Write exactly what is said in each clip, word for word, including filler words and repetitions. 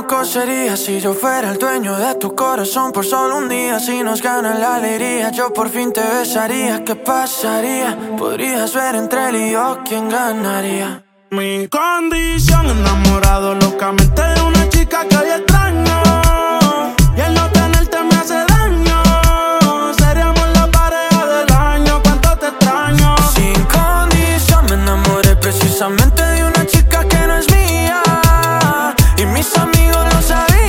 loco sería si yo fuera el dueño de tu corazón por solo un día. Si nos gana la alegría, yo por fin te besaría. ¿Qué pasaría? Podrías ver entre él y yo quién ganaría. Mi condición, enamorado locamente de una chica que hoy extraño. Y el no tenerte me hace daño. Seríamos la pareja del año, cuánto te extraño. Sin condición me enamoré precisamente de una chica que no es mía. Y mis amigos lo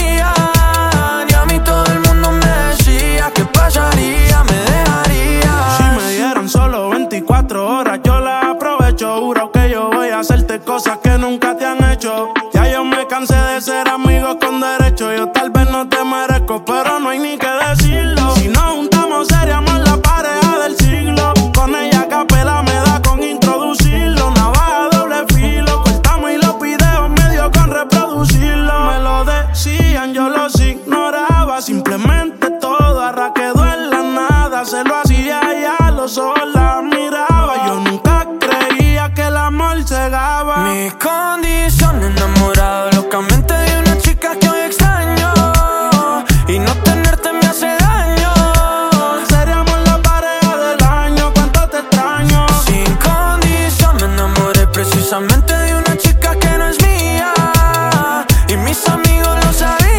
sabían. Y a mí todo el mundo me decía ¿qué pasaría? Me dejaría. Si me dieran solo veinticuatro horas, yo las aprovecho. Juro que yo voy a hacerte cosas que nunca te han hecho. Ya yo me cansé de ser amigos con derecho. Yo tal vez no te merezco, pero no hay ni que decirlo. Si nos juntamos seríamos la pareja del siglo. Con ella a capela me da con introducirlo. Navaja doble filo, cortamos y los videos medio con reproducirlo. Me lo decían, yo los ignoraba. Simplemente todo arra quedó en la nada. Se lo hacía y a los ojos la miraba. Yo nunca creía que el amor cegaba. Mi condición, enamorado locamente de una chica que hoy extraño. Y no tenerte me hace daño. Seríamos la pareja del año, cuánto te extraño. Sin condición me enamoré precisamente de una chica que no es mía. Y mis amigos lo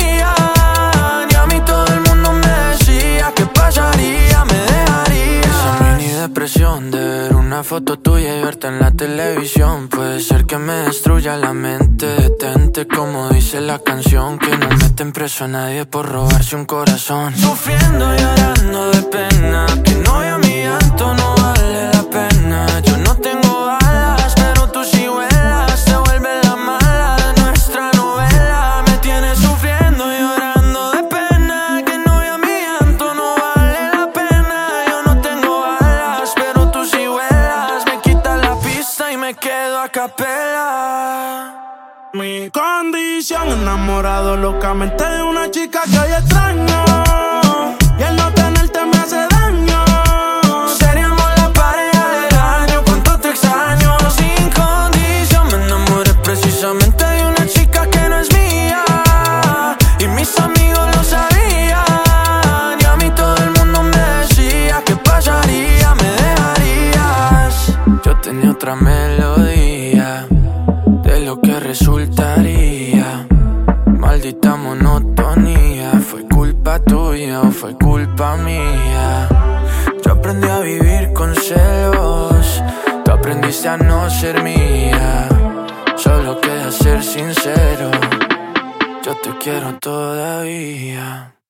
sabían. Y a mí todo el mundo me decía ¿qué pasaría? Me dejaría. Esa mini depresión de ver una foto tuya y verte en la televisión puede ser que me destruya la mente. Detente como dice la canción, que no meten preso a nadie por robarse un corazón. Sufriendo y llorando de pena, que no vea mi llanto, no vale la pena. Yo no tengo alas, pero tú sí vuelas. Te vuelves la mala de nuestra novela. Me tienes sufriendo y llorando de pena, que no vea mi llanto, no vale la pena. Yo no tengo alas, pero tú sí vuelas. Me quitas la pista y me quedo a capela. Mi condición, enamorado locamente de una chica que hoy extraño. Y el no tenerte me hace daño. Seríamos la pareja del año, cuánto te extraño. Sin condición me enamoré precisamente de una chica que no es mía. Y mis amigos lo sabían. Y a mí todo el mundo me decía ¿qué pasaría? Me dejarías. Yo tenía otra melodía de lo que resultaría. Maldita monotonía. ¿Fue culpa tuya o fue culpa mía? Yo aprendí a vivir con celos. Tú aprendiste a no ser mía. Solo queda ser sincero. Yo te quiero todavía.